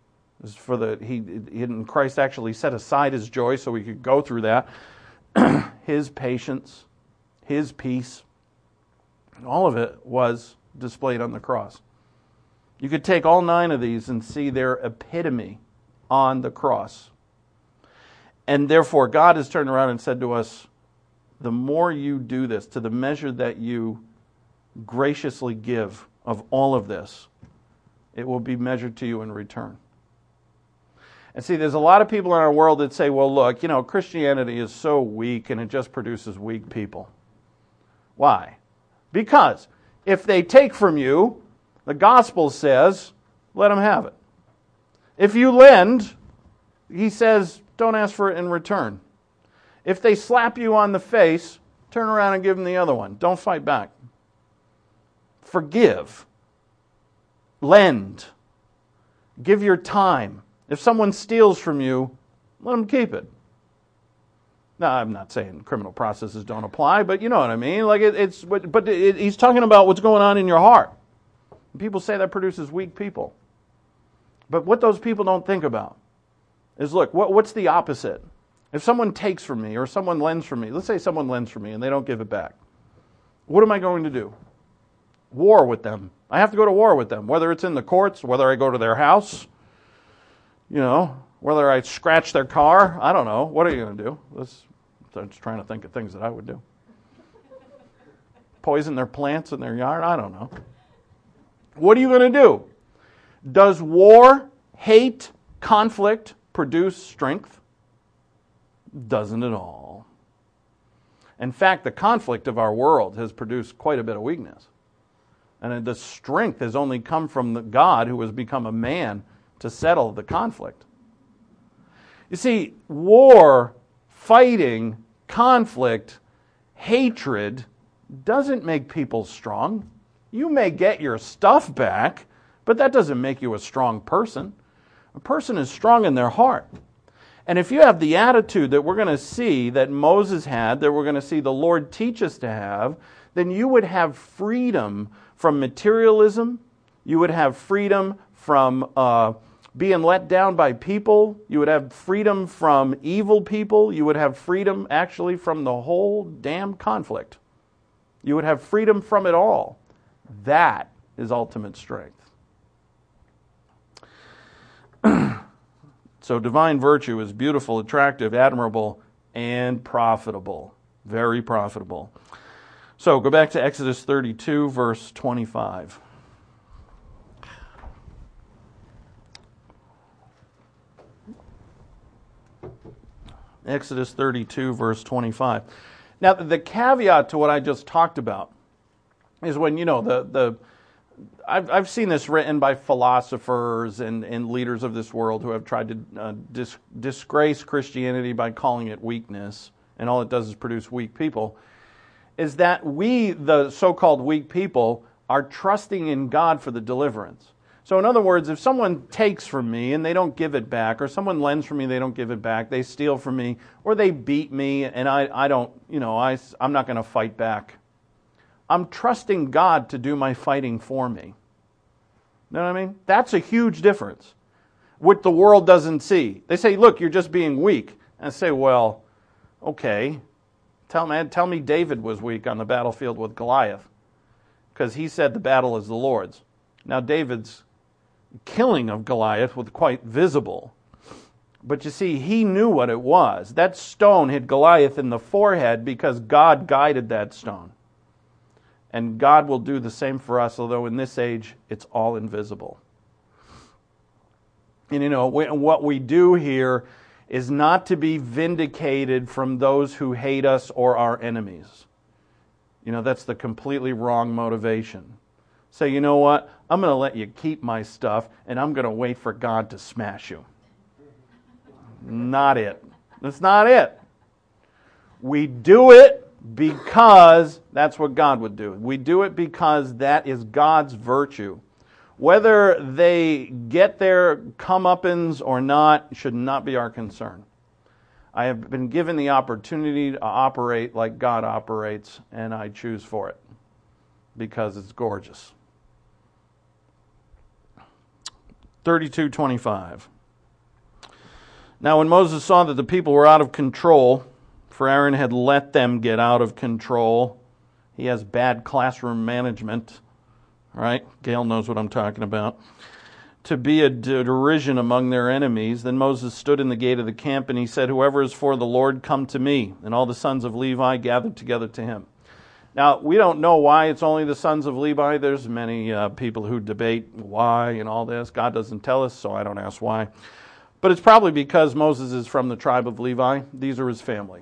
S2: Christ actually set aside His joy so we could go through that. His patience, His peace, all of it was displayed on the cross. You could take all 9 of these and see their epitome on the cross. And therefore, God has turned around and said to us, the more you do this, to the measure that you graciously give of all of this, it will be measured to you in return. And see, there's a lot of people in our world that say, well, look, Christianity is so weak and it just produces weak people. Why? Because if they take from you, the gospel says, let them have it. If you lend, He says, don't ask for it in return. If they slap you on the face, turn around and give them the other one. Don't fight back. Forgive. Lend. Give your time. If someone steals from you, let them keep it. Now, I'm not saying criminal processes don't apply, but you know what I mean. He's talking about what's going on in your heart. People say that produces weak people. But what those people don't think about is, look, what's the opposite? If someone takes from me or someone lends from me, let's say someone lends from me and they don't give it back. What am I going to do? War with them. I have to go to war with them, whether it's in the courts, whether I go to their house, whether I scratch their car. I don't know. What are you going to do? I'm just trying to think of things that I would do. Poison their plants in their yard? I don't know. What are you going to do? Does war, hate, conflict produce strength? Doesn't at all. In fact, the conflict of our world has produced quite a bit of weakness. And the strength has only come from the God who has become a man to settle the conflict. You see, war, fighting, conflict, hatred doesn't make people strong. You may get your stuff back, but that doesn't make you a strong person. A person is strong in their heart. And if you have the attitude that we're going to see that Moses had, that we're going to see the Lord teach us to have, then you would have freedom from materialism. You would have freedom from being let down by people. You would have freedom from evil people. You would have freedom actually from the whole damn conflict. You would have freedom from it all. That is ultimate strength. So divine virtue is beautiful, attractive, admirable, and profitable. Very profitable. So go back to Exodus 32, verse 25. Exodus 32, verse 25. Now, the caveat to what I just talked about is when, I've seen this written by philosophers and leaders of this world who have tried to disgrace Christianity by calling it weakness, and all it does is produce weak people, is that we, the so-called weak people, are trusting in God for the deliverance. So in other words, if someone takes from me and they don't give it back, or someone lends from me, they don't give it back, they steal from me, or they beat me and I don't, I'm not going to fight back. I'm trusting God to do my fighting for me. You know what I mean? That's a huge difference. What the world doesn't see. They say, look, you're just being weak. And I say, well, okay. Tell me David was weak on the battlefield with Goliath. Because he said the battle is the Lord's. Now David's killing of Goliath was quite visible. But you see, he knew what it was. That stone hit Goliath in the forehead because God guided that stone. And God will do the same for us, although in this age, it's all invisible. And what we do here is not to be vindicated from those who hate us or our enemies. That's the completely wrong motivation. Say, you know what? I'm going to let you keep my stuff, and I'm going to wait for God to smash you. Not it. That's not it. We do it because that's what God would do. We do it because that is God's virtue. Whether they get their comeuppance or not should not be our concern. I have been given the opportunity to operate like God operates, and I choose for it because it's gorgeous. 32:25. Now when Moses saw that the people were out of control, for Aaron had let them get out of control. He has bad classroom management, right? Gail knows what I'm talking about. To be a derision among their enemies, then Moses stood in the gate of the camp, and he said, "Whoever is for the Lord, come to me." And all the sons of Levi gathered together to him. Now, we don't know why it's only the sons of Levi. There's many people who debate why and all this. God doesn't tell us, so I don't ask why. But it's probably because Moses is from the tribe of Levi. These are his family.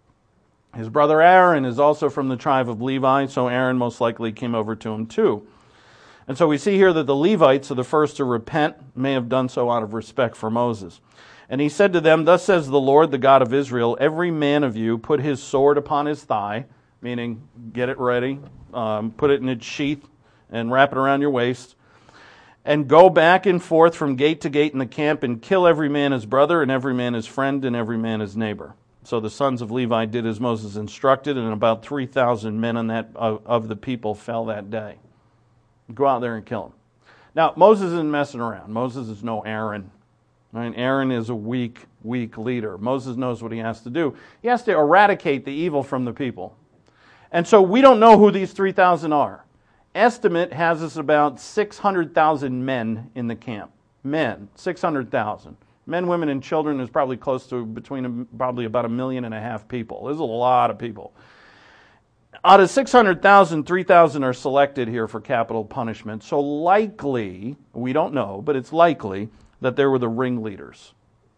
S2: His brother Aaron is also from the tribe of Levi, so Aaron most likely came over to him too. And so we see here that the Levites are the first to repent, may have done so out of respect for Moses. And he said to them, "Thus says the Lord, the God of Israel, every man of you put his sword upon his thigh," meaning get it ready, put it in its sheath, and wrap it around your waist, "and go back and forth from gate to gate in the camp, and kill every man his brother, and every man his friend, and every man his neighbor." So the sons of Levi did as Moses instructed, and about 3,000 men of the people fell that day. Go out there and kill them. Now, Moses isn't messing around. Moses is no Aaron. Right? Aaron is a weak leader. Moses knows what he has to do. He has to eradicate the evil from the people. And so we don't know who these 3,000 are. Estimate has us about 600,000 men in the camp. Men, 600,000. Men, women, and children is probably close to probably about 1.5 million people. There's a lot of people. Out of 600,000, 3,000 are selected here for capital punishment. So likely, we don't know, but it's likely that there were the ringleaders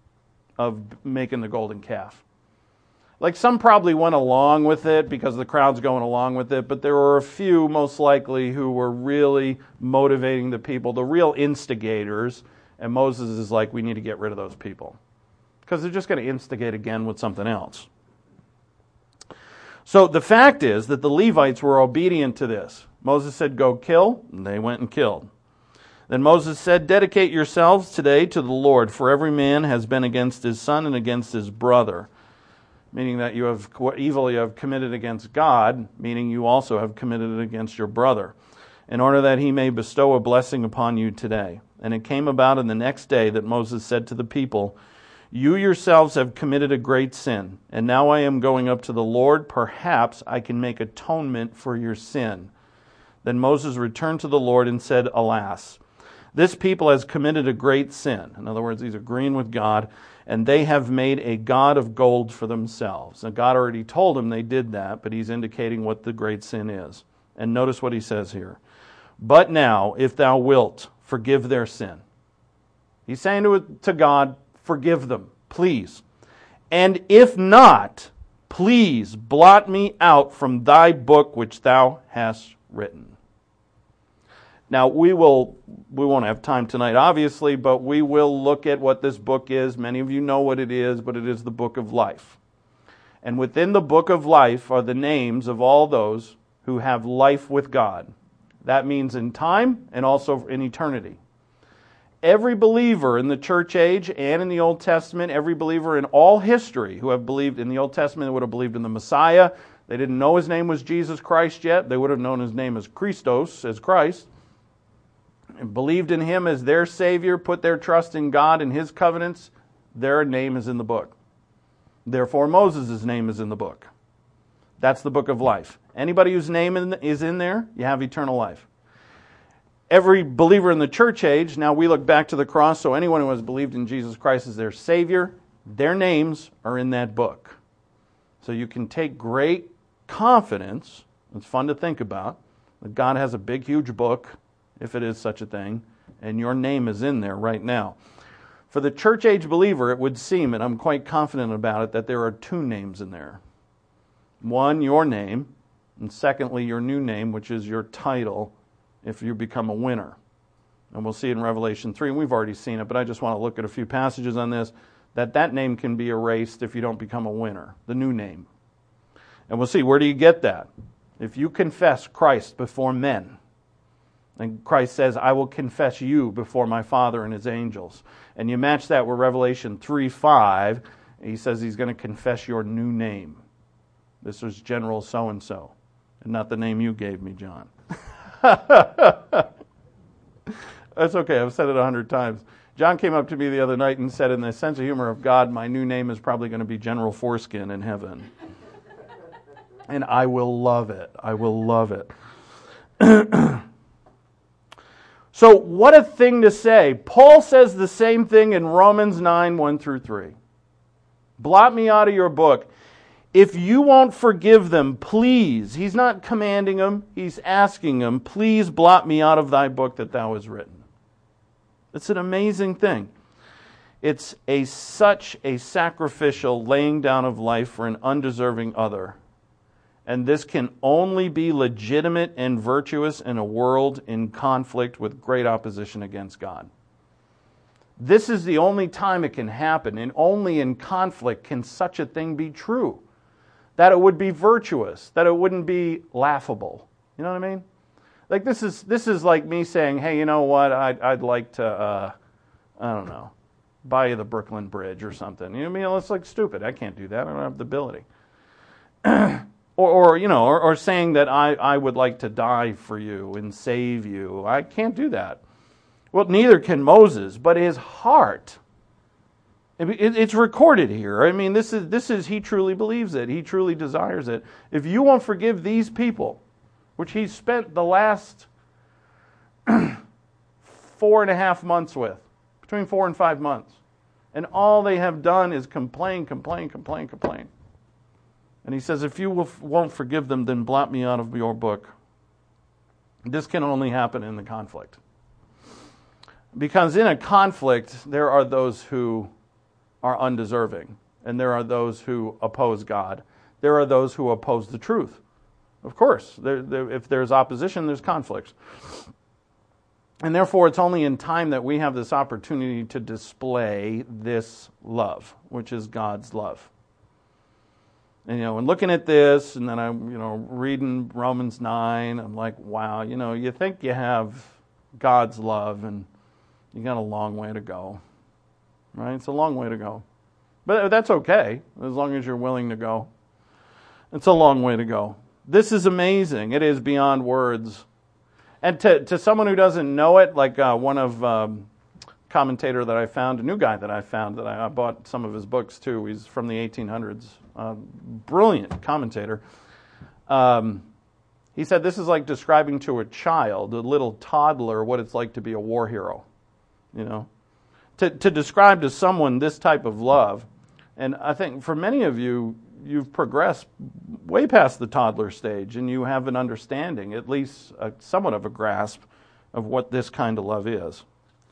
S2: of making the golden calf. Like some probably went along with it because the crowd's going along with it, but there were a few most likely who were really motivating the people, the real instigators, and Moses is like, we need to get rid of those people because they're just going to instigate again with something else. So the fact is that the Levites were obedient to this. Moses said, "Go kill," and they went and killed. Then Moses said, "Dedicate yourselves today to the Lord, for every man has been against his son and against his brother." Meaning that you have what evil you have committed against God, meaning you also have committed it against your brother, in order that he may bestow a blessing upon you today. And it came about in the next day that Moses said to the people, "You yourselves have committed a great sin, and now I am going up to the Lord. Perhaps I can make atonement for your sin." Then Moses returned to the Lord and said, "Alas, this people has committed a great sin." In other words, he's agreeing with God, "and they have made a god of gold for themselves." And God already told him they did that, but he's indicating what the great sin is. And notice what he says here. "But now, if thou wilt, forgive their sin." He's saying to God, forgive them, please. "And if not, please blot me out from thy book which thou hast written." Now, we won't have time tonight, obviously, but we will look at what this book is. Many of you know what it is, but it is the book of life. And within the book of life are the names of all those who have life with God. That means in time and also in eternity. Every believer in the church age and in the Old Testament, every believer in all history who have believed in the Old Testament, they would have believed in the Messiah. They didn't know his name was Jesus Christ yet. They would have known his name as Christos, as Christ. And believed in him as their Savior, put their trust in God and his covenants. Their name is in the book. Therefore, Moses' name is in the book. That's the book of life. Anybody whose name is in there, you have eternal life. Every believer in the church age, now we look back to the cross, so anyone who has believed in Jesus Christ as their Savior, their names are in that book. So you can take great confidence, it's fun to think about, that God has a big, huge book, if it is such a thing, and your name is in there right now. For the church age believer, it would seem, and I'm quite confident about it, that there are two names in there. One, your name, and secondly, your new name, which is your title if you become a winner. And we'll see it in Revelation 3, and we've already seen it, but I just want to look at a few passages on this, that name can be erased if you don't become a winner, the new name. And we'll see, where do you get that? If you confess Christ before men, And Christ says, I will confess you before my Father and his angels. And you match that with Revelation 3:5. He says he's going to confess your new name. This was General so-and-so, and not the name you gave me, John. That's okay, I've said it 100 times. John came up to me the other night and said, in the sense of humor of God, my new name is probably going to be General Foreskin in heaven. And I will love it. I will love it. So what a thing to say. Paul says the same thing in Romans 9, 1 through 3. Blot me out of your book. If you won't forgive them, please, he's not commanding them, he's asking them, please blot me out of thy book that thou hast written. It's an amazing thing. It's such a sacrificial laying down of life for an undeserving other. And this can only be legitimate and virtuous in a world in conflict with great opposition against God. This is the only time it can happen, and only in conflict can such a thing be true. That it would be virtuous, that it wouldn't be laughable. You know what I mean? Like this is like me saying, hey, you know what, I'd like to, I don't know, buy you the Brooklyn Bridge or something. You know what I mean? It's like stupid. I can't do that. I don't have the ability. Or saying that I would like to die for you and save you. I can't do that. Well, neither can Moses, but his heart. It's recorded here. I mean, this is he truly believes it. He truly desires it. If you won't forgive these people, which he spent the last 4.5 months with, between 4 and 5 months, and all they have done is complain. And he says, if you won't forgive them, then blot me out of your book. This can only happen in the conflict. Because in a conflict, there are those who are undeserving. And there are those who oppose God. There are those who oppose the truth. Of course, if there's opposition, there's conflicts. And therefore, it's only in time that we have this opportunity to display this love, which is God's love. And, and looking at this, and then I'm, reading Romans 9, I'm like, wow, you think you have God's love, and you got a long way to go, right? It's a long way to go. But that's okay, as long as you're willing to go. It's a long way to go. This is amazing. It is beyond words. And to someone who doesn't know it, like one of commentator that I found, a new guy that I found, that I bought some of his books too. He's from the 1800s. Brilliant commentator. He said this is like describing to a child, a little toddler, what it's like to be a war hero. To describe to someone this type of love. And I think for many of you, you've progressed way past the toddler stage, and you have an understanding, at least somewhat of a grasp, of what this kind of love is.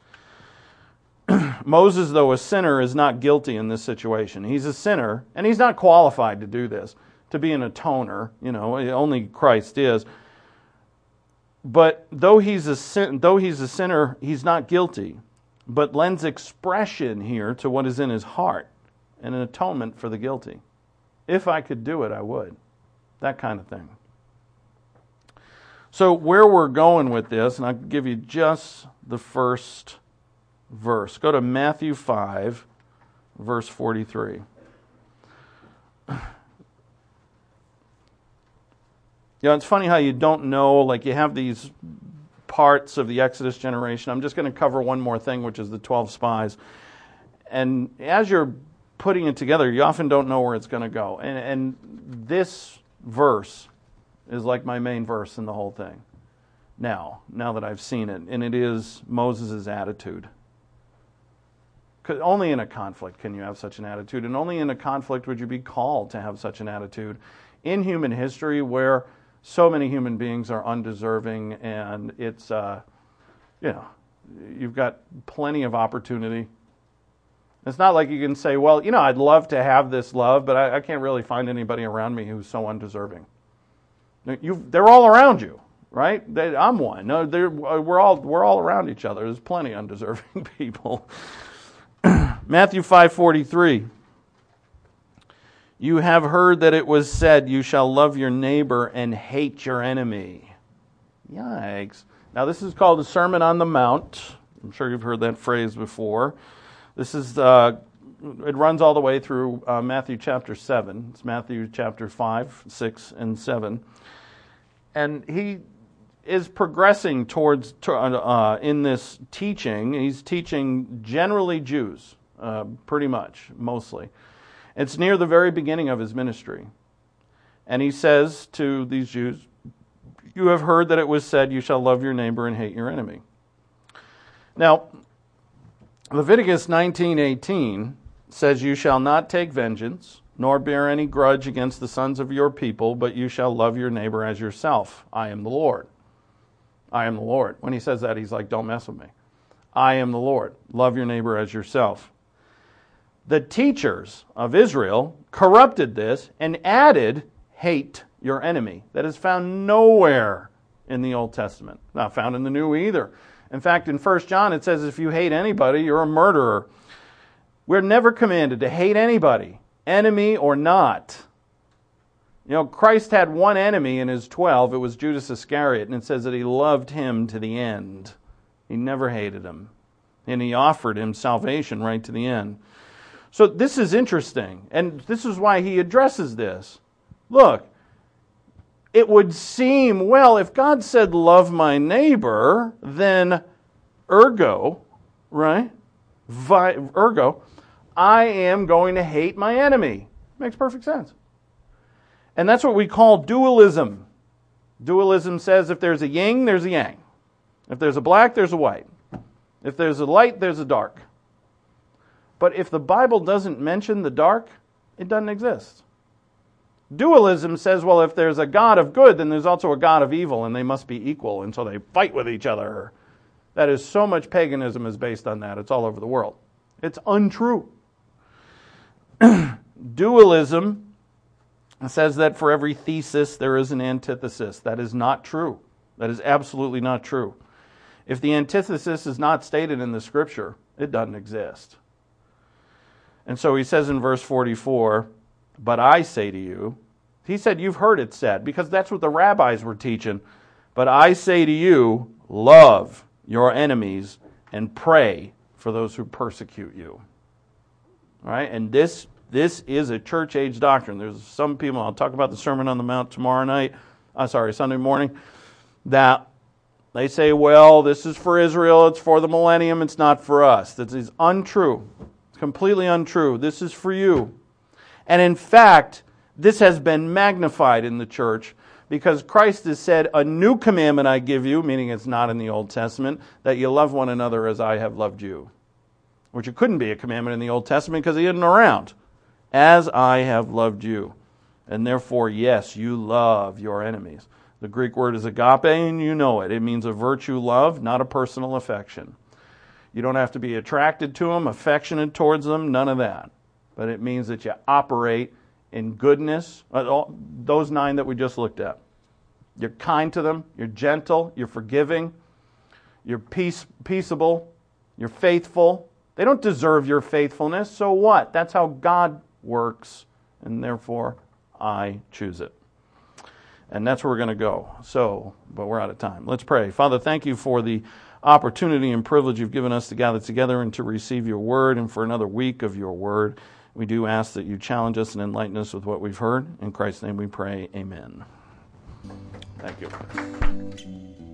S2: Moses, though a sinner, is not guilty in this situation. He's a sinner, and he's not qualified to do this, to be an atoner. Only Christ is. But though he's a sinner, he's not guilty, but lends expression here to what is in his heart, and an atonement for the guilty. If I could do it, I would. That kind of thing. So where we're going with this, and I'll give you just the first verse. Go to Matthew 5, verse 43. It's funny how you don't know, like you have these parts of the Exodus generation. I'm just going to cover one more thing, which is the 12 spies. And as you're putting it together, you often don't know where it's going to go. And this verse is like my main verse in the whole thing. Now that I've seen it. And it is Moses' attitude. Because only in a conflict can you have such an attitude. And only in a conflict would you be called to have such an attitude. In human history, where so many human beings are undeserving, and it's, you've got plenty of opportunity. It's not like you can say, well, I'd love to have this love, but I can't really find anybody around me who's so undeserving. They're all around you, right? I'm one. No, we're all around each other. There's plenty of undeserving people. Matthew 5:43. You have heard that it was said, you shall love your neighbor and hate your enemy. Yikes. Now, this is called the Sermon on the Mount. I'm sure you've heard that phrase before. This is, it runs all the way through Matthew chapter 7. It's Matthew chapter 5, 6, and 7. And he is progressing towards, in this teaching, he's teaching generally Jews, pretty much, mostly. It's near the very beginning of his ministry. And he says to these Jews, "You have heard that it was said, you shall love your neighbor and hate your enemy." Now, Leviticus 19:18 says, "You shall not take vengeance, nor bear any grudge against the sons of your people, but you shall love your neighbor as yourself. I am the Lord." I am the Lord. When he says that, he's like, don't mess with me. I am the Lord. Love your neighbor as yourself. The teachers of Israel corrupted this and added, hate your enemy. That is found nowhere in the Old Testament. Not found in the New either. In fact, in 1 John it says if you hate anybody, you're a murderer. We're never commanded to hate anybody, enemy or not. You know, Christ had one enemy in his 12. It was Judas Iscariot, and it says that he loved him to the end. He never hated him. And he offered him salvation right to the end. So this is interesting, and this is why he addresses this. Look, it would seem, well, if God said, love my neighbor, then ergo, right? Ergo, I am going to hate my enemy. Makes perfect sense. And that's what we call dualism. Dualism says if there's a yin, there's a yang. If there's a black, there's a white. If there's a light, there's a dark. But if the Bible doesn't mention the dark, it doesn't exist. Dualism says, well, if there's a God of good, then there's also a God of evil, and they must be equal, and so they fight with each other. That is, so much paganism is based on that. It's all over the world. It's untrue. Dualism says that for every thesis there is an antithesis. That is not true. That is absolutely not true. If the antithesis is not stated in the Scripture, it doesn't exist. And so he says in verse 44, but I say to you, he said, you've heard it said, because that's what the rabbis were teaching. But I say to you, love your enemies and pray for those who persecute you. All right? And this is a church age doctrine. There's some people, I'll talk about the Sermon on the Mount Sunday morning, that they say, well, this is for Israel, it's for the millennium, it's not for us. That is untrue. It's completely untrue. This is for you. And in fact, this has been magnified in the church because Christ has said, a new commandment I give you, meaning it's not in the Old Testament, that you love one another as I have loved you. Which it couldn't be a commandment in the Old Testament because he isn't around. As I have loved you. And therefore, yes, you love your enemies. The Greek word is agape, and you know it. It means a virtue love, not a personal affection. You don't have to be attracted to them, affectionate towards them, none of that. But it means that you operate in goodness, those 9 that we just looked at. You're kind to them, you're gentle, you're forgiving, you're peaceable, you're faithful. They don't deserve your faithfulness, so what? That's how God works, and therefore I choose it. And that's where we're going to go. But we're out of time. Let's pray. Father, thank you for the opportunity and privilege you've given us to gather together and to receive your word, and for another week of your word. We do ask that you challenge us and enlighten us with what we've heard. In Christ's name we pray, amen. Thank you.